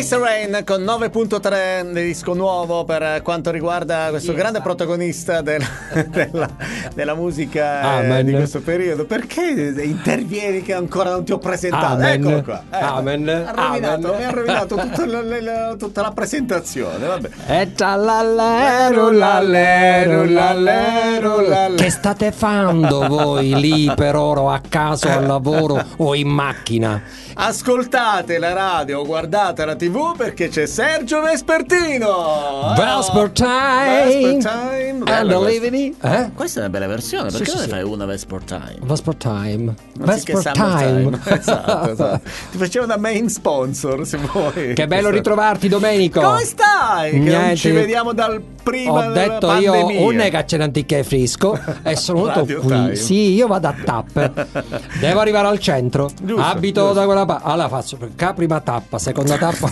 Mr. Rain con 9.3 di disco nuovo per quanto riguarda questo grande protagonista della musica di questo periodo. Perché intervieni che ancora non ti ho presentato? Amen. Eccolo qua. Amen. Mi ha rovinato tutta la presentazione. Vabbè. E trallallero, lallero, lallero, lallero. Che state fando voi lì per oro a caso al lavoro o in macchina? Ascoltate la radio, guardate la TV perché c'è Sergio Vespertino. Vesper Time and the living. Questa è una bella versione. Perché Sì, non sì. ne fai una Vesper Time? Vesper Time. Anziché Vesper Summer Time. Esatto. Ti faceva da main sponsor, se vuoi. Che bello ritrovarti, Domenico. Come stai? Che non Niente. ci vediamo dal prima Ho della detto io pandemia. un negaccenanti che frisco e sono venuto Radio qui. Time. Sì, io vado a tappe. Devo arrivare al centro. Giusto, Abito giusto. da quella parte. Allora faccio prima tappa, seconda tappa.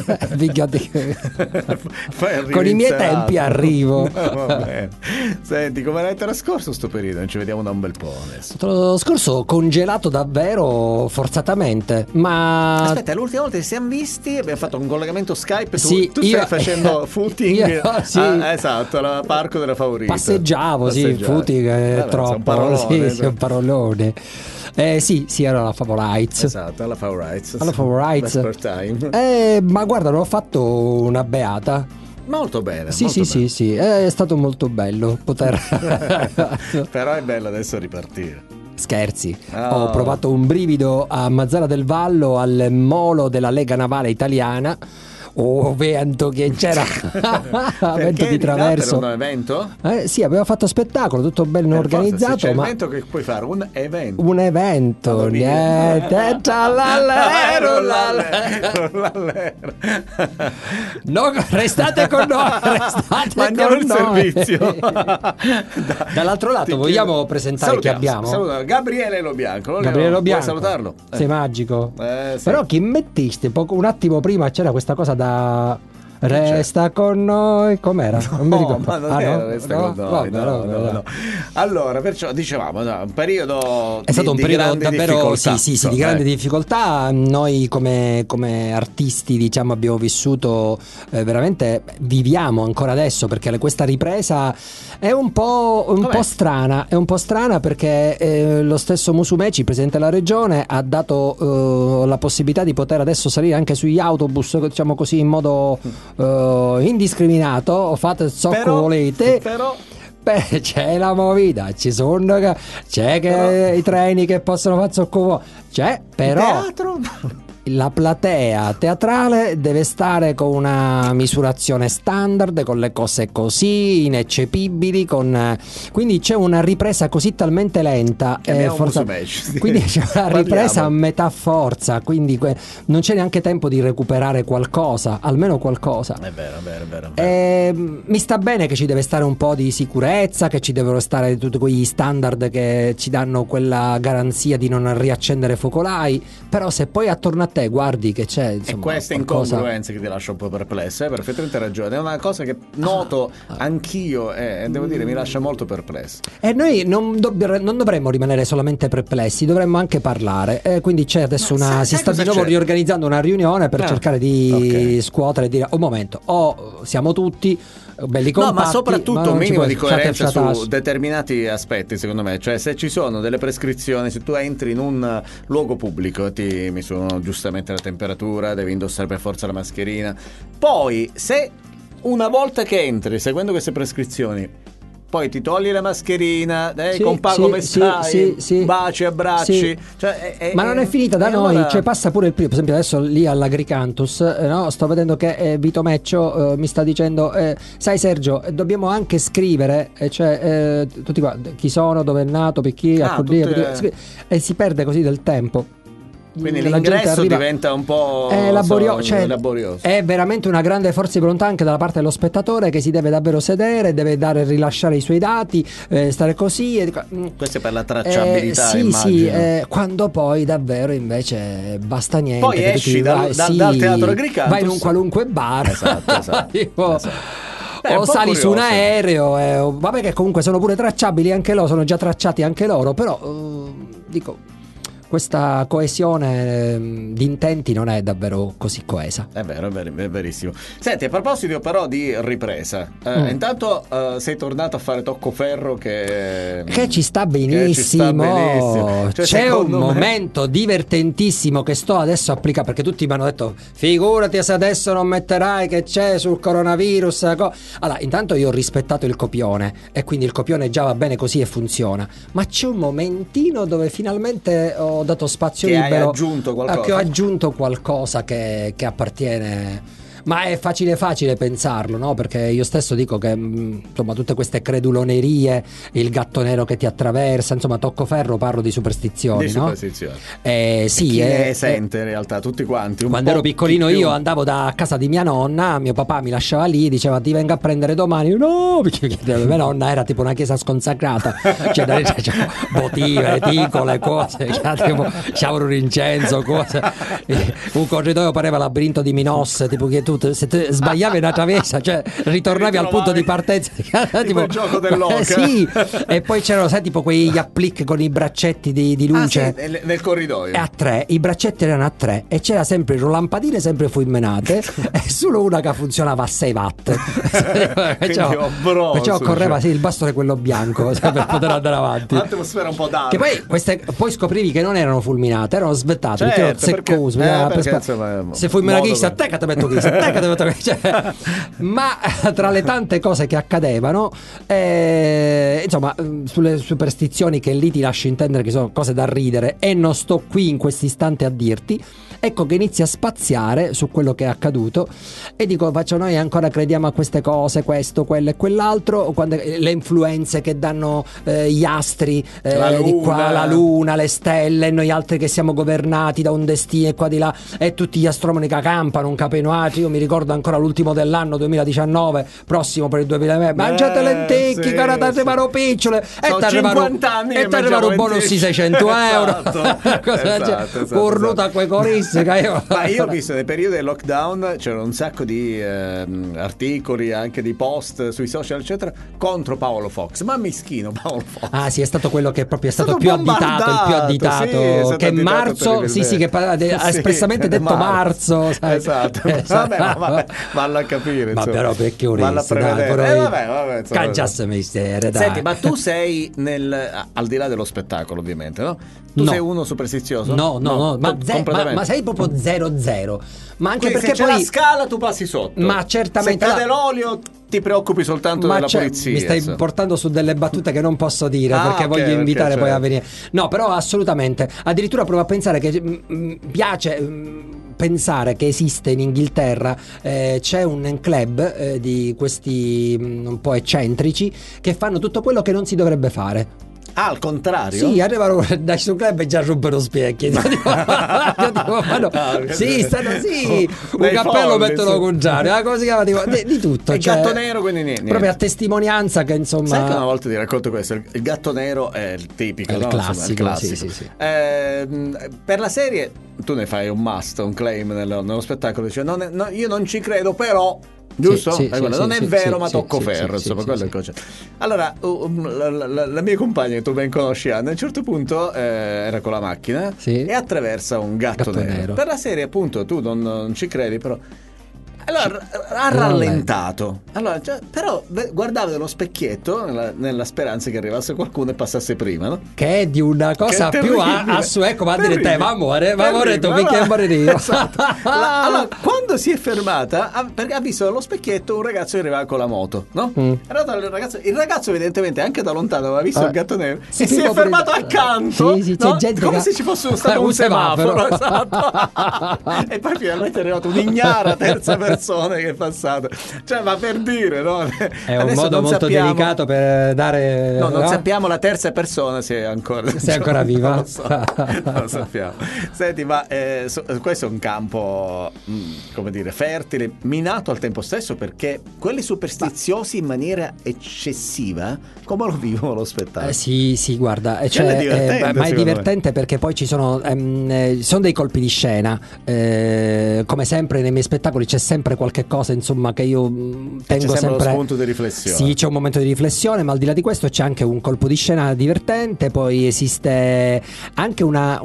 Con i miei tempi arrivo. Va bene. Senti, come l'hai trascorso sto periodo? Non ci vediamo da un bel po' adesso. L'anno scorso congelato davvero forzatamente, ma Aspetta, l'ultima volta che siamo visti abbiamo fatto un collegamento Skype. Sì, tu io- stai facendo footing. io- sì. Esatto, al parco della Favorita. passeggiavo, sì, Passeggiavi. footing è Vabbè, troppo. sei un parolone. Sì, un parolone. Sì, era la Favorites. Esatto, alla Favorites. Alla Favorites. Vesper Time. Ma guarda, non ho fatto una beata. Molto bene. Sì, molto sì, bene. sì, è stato molto bello poter. Però è bello adesso ripartire. Scherzi, Oh. ho provato un brivido a Mazzara del Vallo al molo della Lega Navale Italiana. Oh, vento che c'era. Vento Perché di traverso. Era un evento? Sì, aveva fatto spettacolo, tutto bello Per forza, se organizzato, c'è ma evento che puoi fare un evento. un evento, Vado via. niente. Trallallero, Lallero. No, restate con noi, restate Mandiamo con il noi. servizio. Dall'altro lato, Ti vogliamo chiedo- presentare chi abbiamo? salutiamo. Gabriele Lo Bianco. Gabriele Lo Bianco. Vuoi salutarlo? Sei magico. Sì. Però chi mettiste? Un attimo prima c'era questa cosa da resta con noi, com'era? Non mi ricordo. Ma non era no? Resta No? con noi, Vabbè, no. Allora, perciò dicevamo, un periodo È stato un di periodo grande davvero difficoltà, sì, insomma, di grande difficoltà. Noi come artisti, diciamo, abbiamo vissuto veramente, viviamo ancora adesso, perché questa ripresa è un po' strana, perché lo stesso Musumeci, presidente della regione, ha dato la possibilità di poter adesso salire anche sugli autobus, diciamo così, in modo indiscriminato. Fate ciò che volete. Però Beh, c'è la movida, c'è che i treni che possono fare ciò che vuoi. C'è, però teatro? la platea teatrale deve stare con una misurazione standard, con le cose così ineccepibili, quindi c'è una ripresa così talmente lenta, quindi c'è una ripresa a metà forza, quindi non c'è neanche tempo di recuperare qualcosa, almeno qualcosa. È vero. Mi sta bene che ci deve stare un po' di sicurezza, che ci devono stare tutti quegli standard che ci danno quella garanzia di non riaccendere focolai, però se poi attorno a te guardi che c'è, insomma, e queste qualcosa... incongruenze che ti lascia un po' perplesso. Hai perfettamente ragione, è una cosa che noto anch'io e devo dire mi lascia molto perplesso. E noi non dovremmo rimanere solamente perplessi, dovremmo anche parlare. Quindi c'è adesso si sta di nuovo riorganizzando una riunione per cercare di scuotere e dire un momento, siamo tutti belli compatti, ma soprattutto un minimo di coerenza su fiatasso. determinati aspetti, secondo me. Cioè, se ci sono delle prescrizioni, se tu entri in un luogo pubblico, ti misurano giustamente la temperatura, devi indossare per forza la mascherina. Poi, se una volta che entri seguendo queste prescrizioni poi ti togli la mascherina, come stai? Sì. Baci, abbracci. Sì. Cioè, ma non è finita da noi, allora... cioè passa pure il primo. Per esempio adesso lì all'Agricantus, sto vedendo che Vito Meccio mi sta dicendo sai Sergio, dobbiamo anche scrivere, tutti qua, chi sono, dove è nato, per chi, e si perde così del tempo. Quindi l'ingresso diventa un po' laborioso. È veramente una grande forza di volontà anche dalla parte dello spettatore, che si deve davvero sedere, deve rilasciare i suoi dati, stare così. Questo è per la tracciabilità, sì, immagino. Quando poi davvero invece basta niente. Poi esci dal teatro Agricantus, vai in un qualunque bar. Esatto. O sali su un aereo, vabbè, che comunque sono pure tracciabili anche loro, sono già tracciati anche loro, però dico, questa coesione di intenti non è davvero così coesa. È vero, è verissimo. Senti, a proposito però di ripresa, intanto sei tornato a fare Toccoferro che ci sta benissimo. Cioè, c'è un momento divertentissimo che sto adesso applicando, perché tutti mi hanno detto figurati se adesso non metterai che c'è sul coronavirus. Allora, intanto io ho rispettato il copione e quindi il copione già va bene così e funziona, ma c'è un momentino dove finalmente ho dato spazio libero, hai aggiunto qualcosa? Che ho aggiunto qualcosa che appartiene. Ma è facile pensarlo, no? Perché io stesso dico che insomma tutte queste credulonerie, il gatto nero che ti attraversa, insomma Toccoferro, parlo di superstizioni, di no? superstizioni. Sì, chi ne sente in realtà, tutti quanti. Quando ero piccolino io andavo da casa di mia nonna, mio papà mi lasciava lì, diceva ti vengo a prendere domani. No, perché mia nonna era tipo una chiesa sconsacrata, cioè votive, ticole, cose, c'avevano un incenso, cose. Un corridoio pareva labirinto di Minos, tipo che tu se te sbagliavi una travessa, cioè ritornavi al punto di partenza tipo il gioco dell'oca. Sì, e poi c'erano, sai, tipo quegli applique con i braccetti di luce nel corridoio, e a 3, i braccetti erano a 3 e c'era sempre il lampadine sempre fulminate e solo una che funzionava a 6 watt. Perciò correva il bastone quello bianco per poter andare avanti, un'atmosfera un po' dark. Che poi poi scoprivi che non erano fulminate, erano svettate, se fulminati a te che ti metto chissà. Ma tra le tante cose che accadevano, insomma, sulle superstizioni che lì ti lascio intendere che sono cose da ridere e non sto qui in questo istante a dirti, ecco che inizi a spaziare su quello che è accaduto e dico noi ancora crediamo a queste cose, questo, quello e quell'altro, quando le influenze che danno gli astri di qua, la luna, le stelle, e noi altri che siamo governati da un destino e qua di là, e tutti gli astronomi che campano un capenuato. Io mi ricordo ancora l'ultimo dell'anno 2019, prossimo per il 2020, mangiate lenticchie, cara, t'arrivano picciole e t'arrivano un bonus di 600 euro, cornuta a quei corissi. Ma io ho visto nei periodi del lockdown c'erano un sacco di articoli, anche di post sui social eccetera contro Paolo Fox, ma mischino Paolo Fox. Ah sì, è stato quello che proprio è stato più additato, il più additato, sì, che marzo, sì che ha espressamente detto marzo, sai? Esatto. Vabbè, vallo a capire, ma però perché vallo a prevedere. Vabbè, cangiasse mistere, dai. Senti, ma tu sei al di là dello spettacolo ovviamente, no? Tu sei uno superstizioso? No, ma sei proprio 0-0. Ma anche quindi perché se c'è poi la scala tu passi sotto. Ma certamente se cade l'olio ti preoccupi soltanto della polizia. Mi stai portando su delle battute che non posso dire perché voglio invitare poi a venire. No, però assolutamente. Addirittura provo a pensare che piace pensare che esiste in Inghilterra c'è un club di questi un po' eccentrici che fanno tutto quello che non si dovrebbe fare. Ah, al contrario? Sì, arrivano dai sul club e già rompono specchi. Io dico, sì, un cappello mettono contrario, come si chiama? Di tutto. Il gatto nero, quindi niente. Proprio a testimonianza che insomma. Sai che una volta ti racconto questo? Il gatto nero è il tipico, il classico. Sì. Per la serie tu ne fai un must, un claim nello spettacolo. Dice, io non ci credo, però. Giusto? Non è vero, ma Toccoferro, insomma, quello è il concetto. Allora, la mia compagna, che tu ben conosci, Anna, a un certo punto era con la macchina e attraversa un gatto nero. Per la serie, appunto, tu non ci credi, però. Allora ha rallentato. Allora, però guardavo dallo specchietto nella speranza che arrivasse qualcuno e passasse prima, no? Che è di una cosa più ecco, va a dire te, va amore, tu mi chiami morire io. Esatto. Allora, quando si è fermata, perché ha visto dallo specchietto un ragazzo che arrivava con la moto, no? Il ragazzo evidentemente anche da lontano aveva visto il gatto nero e si è fermato accanto. Sì, c'è gente come se ci fosse stato un semaforo. Esatto. E poi finalmente è arrivata un'ignara terza persona che è passato, cioè, ma per dire, no? È un modo molto delicato per dare. Non sappiamo la terza persona se è ancora viva. Non lo sappiamo. Senti, ma questo è un campo, come dire, fertile, minato al tempo stesso, perché quelli superstiziosi in maniera eccessiva, come lo vivono lo spettacolo? Sì, guarda, ma è divertente perché poi ci sono dei colpi di scena, come sempre nei miei spettacoli c'è sempre qualche cosa, insomma, che io tengo c'è sempre lo spunto di riflessione. Sì, c'è un momento di riflessione, ma al di là di questo c'è anche un colpo di scena divertente. Poi esiste anche una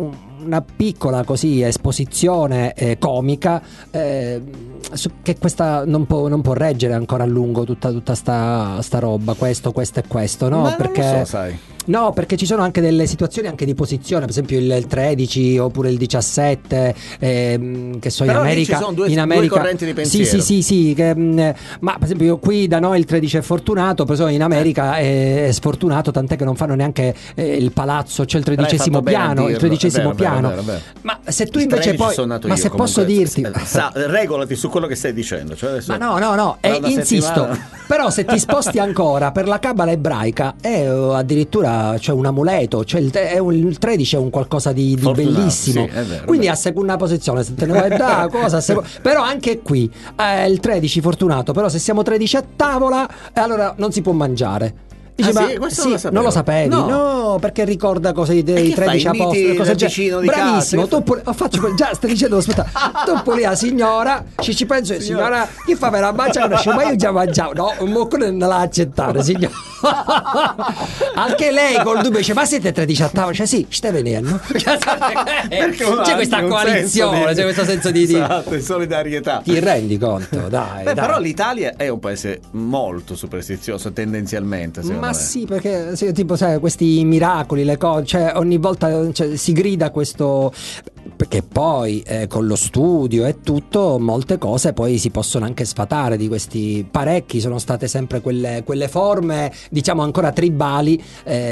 una piccola così esposizione comica che questa non può reggere ancora a lungo tutta sta roba, questo e questo, no? Ma perché non lo so, sai. No, perché ci sono anche delle situazioni anche di posizione, per esempio il 13 oppure il 17, che so, però in America. Ci sono due correnti di pensiero. Sì, ma per esempio qui da noi il 13 è fortunato, però in America è sfortunato, tant'è che non fanno neanche il palazzo, c'è il 13° piano, il 13° piano. Vero. Ma se tu invece poi, ma se posso dirti, regolati su quello che stai dicendo, cioè adesso, ma no, insisto, però se ti sposti ancora per la cabala ebraica è addirittura c'è un amuleto, cioè il 13 è un qualcosa di bellissimo, sì, è vero, quindi a seconda posizione se te ne vai da cosa però anche qui il 13 fortunato, però se siamo 13 a tavola allora non si può mangiare. Dice, non lo sapevi? No, perché ricorda cose dei 13 apostoli, cose bravissimo, tu già stai dicendo, aspetta, tu pure la signora ci penso, signora chi fa per la mangiare, ma io già mangiavo, no, non la accettare, signora. Anche lei col dubbio dice, ma siete 13 a tavola? Cioè sì, stai venendo. C'è questa coalizione, c'è questo senso di solidarietà. Ti rendi conto? Dai. Però l'Italia è un paese molto superstizioso tendenzialmente, ma sì, perché tipo sai, questi miracoli, le cose, cioè ogni volta si grida questo, perché poi con lo studio e tutto molte cose poi si possono anche sfatare di questi, parecchi sono state sempre quelle forme diciamo ancora tribali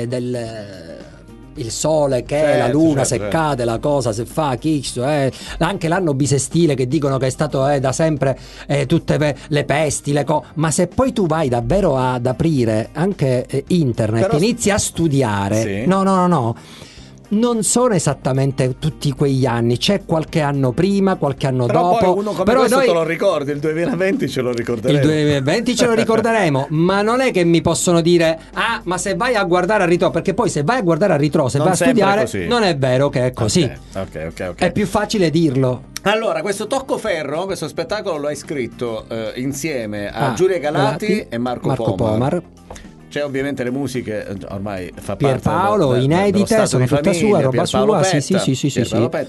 il sole che la luna se cade, la cosa se fa anche l'anno bisestile che dicono che è stato da sempre tutte le pesti, ma se poi tu vai davvero ad aprire anche internet, però inizi a studiare, no, non sono esattamente tutti quegli anni, c'è qualche anno prima, qualche anno però dopo. Poi uno come questo te lo ricordi, il 2020 ce lo ricorderemo. Il 2020 ce lo ricorderemo, ma non è che mi possono dire ma se vai a guardare a ritroso, perché poi se vai a guardare a ritroso e vai a studiare così. Non è vero che è così. Ok. È più facile dirlo. Allora, questo Toccoferro, questo spettacolo lo hai scritto insieme a Giulia Galati e Marco Pomar. C'è ovviamente le musiche, ormai fa parte Pierpaolo, inedite, sono tutta sua, roba sua. Sì.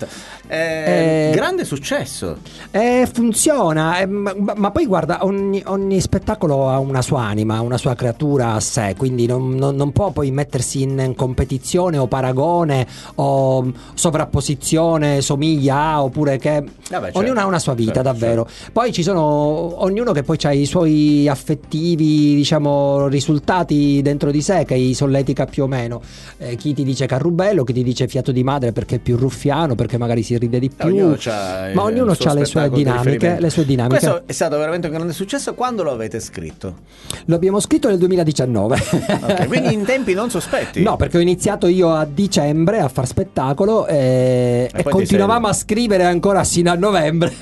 Grande successo. Funziona, ma poi guarda, ogni spettacolo ha una sua anima, una sua creatura a sé, quindi non può poi mettersi in competizione o paragone o sovrapposizione, somiglia a, oppure che ognuno ha una sua vita, davvero. Poi ci sono ognuno che poi ha i suoi affettivi, diciamo, risultati dentro di sé che li solletica più o meno, chi ti dice Carrubello, chi ti dice Fiato di Madre perché è più ruffiano, perché magari si ride di più, ma ognuno ha le sue dinamiche. Questo è stato veramente un grande successo. Quando lo avete scritto? Lo abbiamo scritto nel 2019. Okay, quindi in tempi non sospetti. No, perché ho iniziato io a dicembre a far spettacolo e continuavamo a scrivere ancora sino a novembre.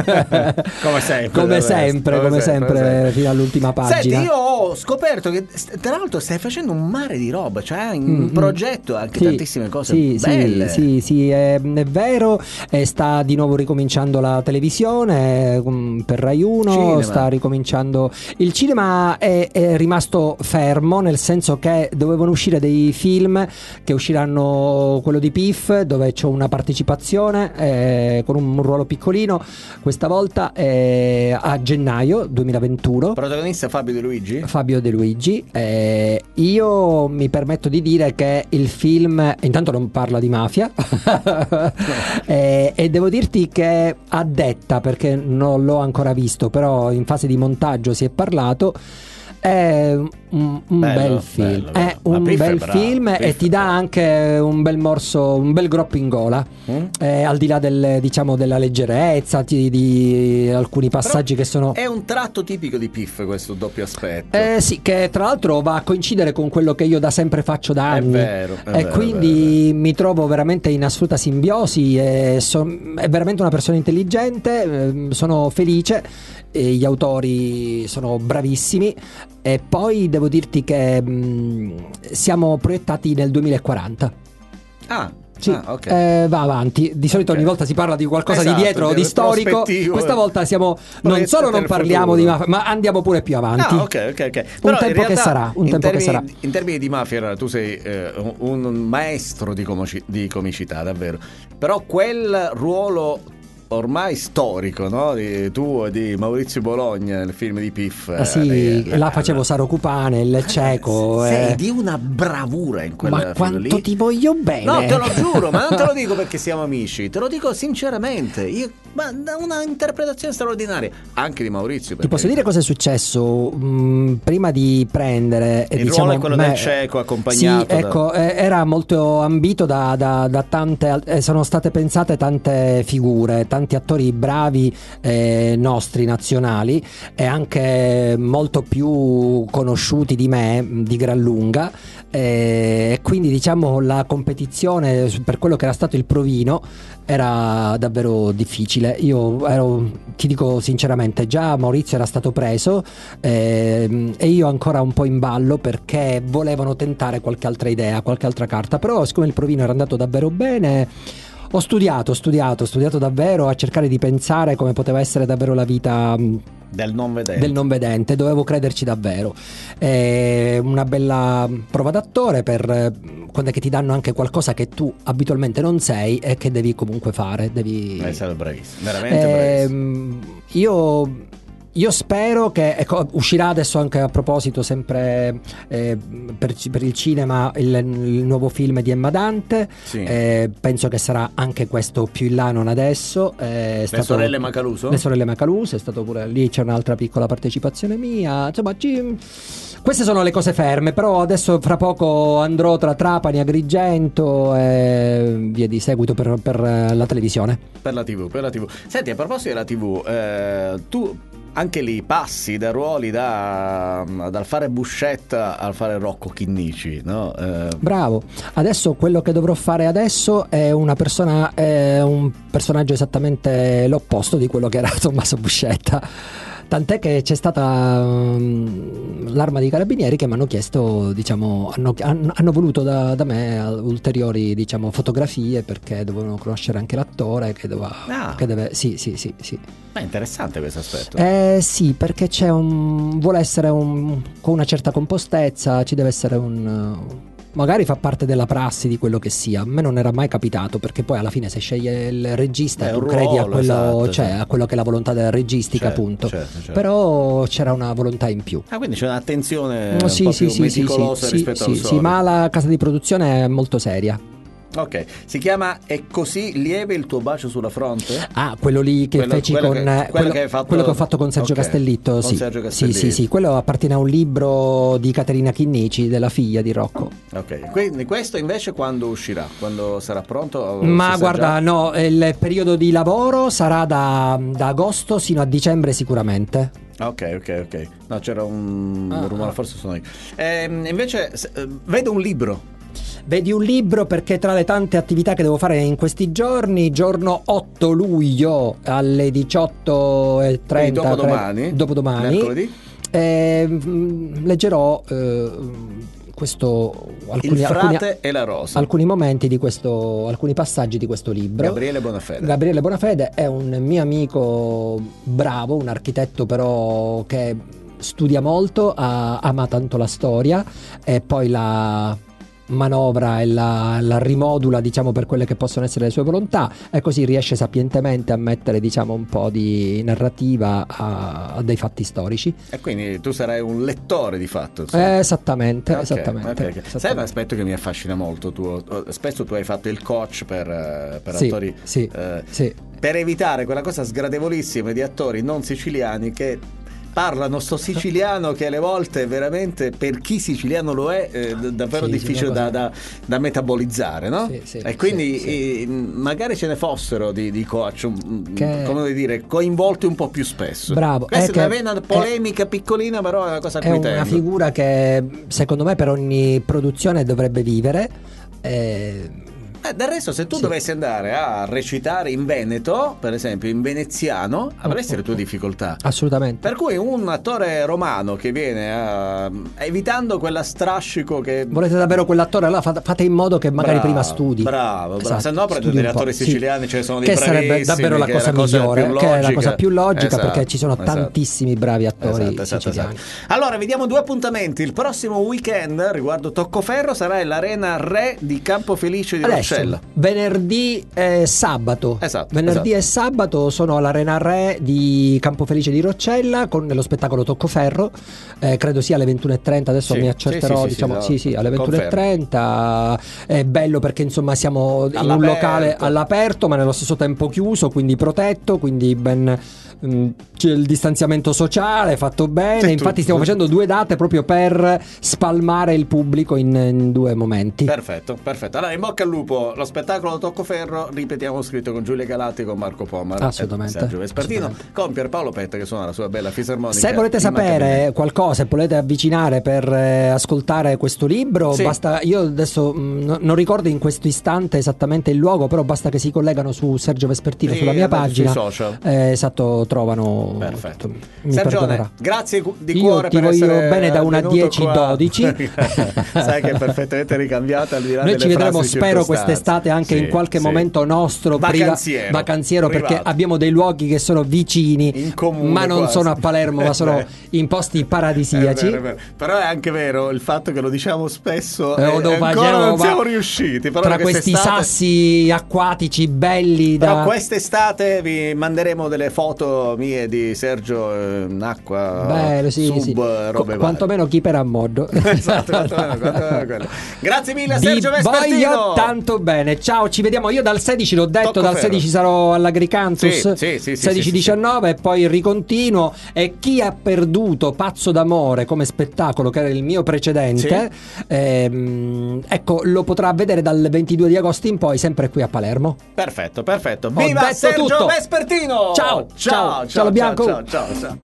come sempre fino all'ultima pagina. Senti, io ho scoperto che tra l'altro stai facendo un mare di roba, cioè in progetto anche tantissime cose belle. Sì, è vero, sta di nuovo ricominciando la televisione per Rai 1, sta ricominciando il cinema, è rimasto fermo, nel senso che dovevano uscire dei film che usciranno, quello di Piff dove c'ho una partecipazione con un ruolo piccolino questa volta a gennaio 2021. Protagonista Fabio De Luigi. Io mi permetto di dire che il film intanto non parla di mafia e devo dirti che a detta, perché non l'ho ancora visto, però in fase di montaggio si è parlato, è un bel film, è un bel film e ti dà anche un bel morso, un bel groppo in gola, al di là della leggerezza di alcuni passaggi. Però che sono, è un tratto tipico di Piff, questo doppio aspetto, sì, che tra l'altro va a coincidere con quello che io da sempre faccio da anni, è vero, quindi mi trovo veramente in assoluta simbiosi è veramente una persona intelligente, sono felice, gli autori sono bravissimi e poi devo dirti che siamo proiettati nel 2040. Sì, va avanti. Di solito ogni volta si parla di qualcosa di dietro, di storico. Questa volta non solo non parliamo di mafia, ma andiamo pure più avanti. Un tempo che sarà. In termini di mafia, tu sei un maestro di comicità, davvero. Però quel ruolo ormai storico, no? Tuo e di Maurizio Bologna nel film di Piff. Là facevo Saro Cupane, il cieco. Sei di una bravura in quel film. Ma quanto lì ti voglio bene. No, te lo giuro, ma non te lo dico perché siamo amici, te lo dico sinceramente. Ma una interpretazione straordinaria anche di Maurizio. Ti posso dire cosa è successo? Prima di prendere il ruolo è quello del cieco accompagnato. Sì, ecco, era molto ambito da tante. Sono state pensate tante figure, tanti attori bravi nostri nazionali e anche molto più conosciuti di me di gran lunga, e quindi diciamo la competizione per quello che era stato il provino era davvero difficile. Ti dico sinceramente, già Maurizio era stato preso e io ancora un po' in ballo perché volevano tentare qualche altra idea, qualche altra carta, però siccome il provino era andato davvero bene ho studiato davvero a cercare di pensare come poteva essere davvero la vita del non vedente. Dovevo crederci davvero. Una bella prova d'attore per quando è che ti danno anche qualcosa che tu abitualmente non sei e che devi comunque fare. È stato bravissimo, veramente bravissimo. Io spero che uscirà adesso anche a proposito sempre per il cinema il nuovo film di Emma Dante. Sì. Penso che sarà anche questo più in là, non adesso. Le sorelle Macaluso? Le sorelle Macaluso, è stato pure lì, c'è un'altra piccola partecipazione mia. Insomma, queste sono le cose ferme, però adesso fra poco andrò tra Trapani, Agrigento e via di seguito per la televisione. Per la TV. Senti, a proposito della TV, tu anche lì passi da ruoli dal fare Buscetta al fare Rocco Chinnici, no? Bravo. Adesso quello che dovrò fare adesso è un personaggio esattamente l'opposto di quello che era Tommaso Buscetta. Tant'è che c'è stata l'Arma dei Carabinieri che mi hanno chiesto, diciamo, hanno voluto da me ulteriori, diciamo, fotografie perché dovevano conoscere anche l'attore che deve. Sì. È interessante questo aspetto. Sì, perché vuole essere con una certa compostezza, ci deve essere magari fa parte della prassi di quello che sia. A me non era mai capitato, perché poi alla fine se sceglie il regista tu credi a quello, esatto, cioè a quello che è la volontà della registica, appunto. Certo. Però c'era una volontà in più. Quindi c'è un'attenzione un po' più meticolosa rispetto al solito. Sì, ma la casa di produzione è molto seria. Ok, si chiama È così lieve il tuo bacio sulla fronte? Quello lì che feci quello che ho fatto con Sergio Castellitto. Con Sergio Castellitto. Sì, quello appartiene a un libro di Caterina Chinnici, della figlia di Rocco. Ok, quindi questo invece quando uscirà? Quando sarà pronto? Ma guarda, no, il periodo di lavoro sarà da agosto sino a dicembre sicuramente. Ok. No, c'era un rumore, forse sono io. Invece vedo un libro. Vedi un libro perché tra le tante attività che devo fare in questi giorni, giorno 8 luglio alle 18:30, dopodomani, mercoledì, leggerò Il frate e la rosa, alcuni momenti di alcuni passaggi di questo libro. Gabriele Bonafede è un mio amico bravo, un architetto però che studia molto, ama tanto la storia e poi la manovra e la rimodula, diciamo, per quelle che possono essere le sue volontà, e così riesce sapientemente a mettere, diciamo, un po' di narrativa a dei fatti storici. E quindi tu sarai un lettore di fatto, esattamente. Okay. Sai un aspetto che mi affascina molto, spesso tu hai fatto il coach per attori, sì. per evitare quella cosa sgradevolissima di attori non siciliani che parlano sto siciliano che alle volte veramente, per chi siciliano lo è, davvero difficile da metabolizzare, no? Sì, e quindi magari ce ne fossero di coach come dire, coinvolti un po' più spesso. Bravo. Questa è una polemica piccolina, però è una cosa a cui tengo. È una figura che secondo me per ogni produzione dovrebbe vivere. Del resto, se tu dovessi andare a recitare in Veneto, per esempio in veneziano, avresti le tue difficoltà. Assolutamente. Per cui un attore romano che viene evitando quella strascico che... Volete davvero quell'attore, allora fate in modo che magari prima studi. Bravo. Esatto, Se no prendete degli attori siciliani, ce ne sono dei che bravissimi, sarebbe davvero la cosa migliore, che è la cosa più logica, perché ci sono tantissimi bravi attori siciliani. Allora, vediamo 2 appuntamenti. Il prossimo weekend riguardo Toccoferro sarà l'Arena Re di Campofelice di Roccella. Venerdì e sabato. Venerdì e sabato sono all'Arena Re di Campofelice di Roccella con lo spettacolo Toccoferro. Credo sia alle 21:30. Adesso mi accerterò. Alle 21:30. È bello perché insomma siamo in un locale all'aperto, ma nello stesso tempo chiuso, quindi protetto, quindi c'è il distanziamento sociale fatto bene. Infatti stiamo facendo 2 date proprio per spalmare il pubblico in 2 momenti. Perfetto. Allora, in bocca al lupo, lo spettacolo Toccoferro, ripetiamo, scritto con Giulia Galati, con Marco Pomar, assolutamente, Sergio Vespertino, con Pierpaolo Petta che suona la sua bella fisarmonica. Se volete sapere qualcosa e volete avvicinare per ascoltare questo libro, basta, io adesso non ricordo in questo istante esattamente il luogo, però basta che si collegano su Sergio Vespertino, sulla mia pagina, sui social. Esatto, trovano. Perfetto. Sergione, grazie di cuore. Io ti voglio bene da 1 a 10, 12. Sai che è perfettamente ricambiata al di là delle Noi ci vedremo, frasi spero, quest'estate anche in qualche momento nostro vacanziero, perché abbiamo dei luoghi che sono vicini, in comune, ma non sono a Palermo, ma sono in posti paradisiaci. È vero. Però è anche vero il fatto che lo diciamo spesso, ancora non siamo riusciti. Però tra questi sassi acquatici belli. Però quest'estate vi manderemo delle foto mie di Sergio in acqua. Bello, robe quantomeno chi per a modo. Esatto, quantomeno. Grazie mille, Sergio Vespertino. Voglio tanto bene. Ciao, ci vediamo. Io dal 16 l'ho detto, dal 16 sarò all'Agricantus, 16-19 e poi ricontinuo. E chi ha perduto Pazzo d'amore come spettacolo, che era il mio precedente, ecco, lo potrà vedere dal 22 di agosto in poi, sempre qui a Palermo. Perfetto. Viva Sergio Vespertino. Ciao Bianco. Ciao.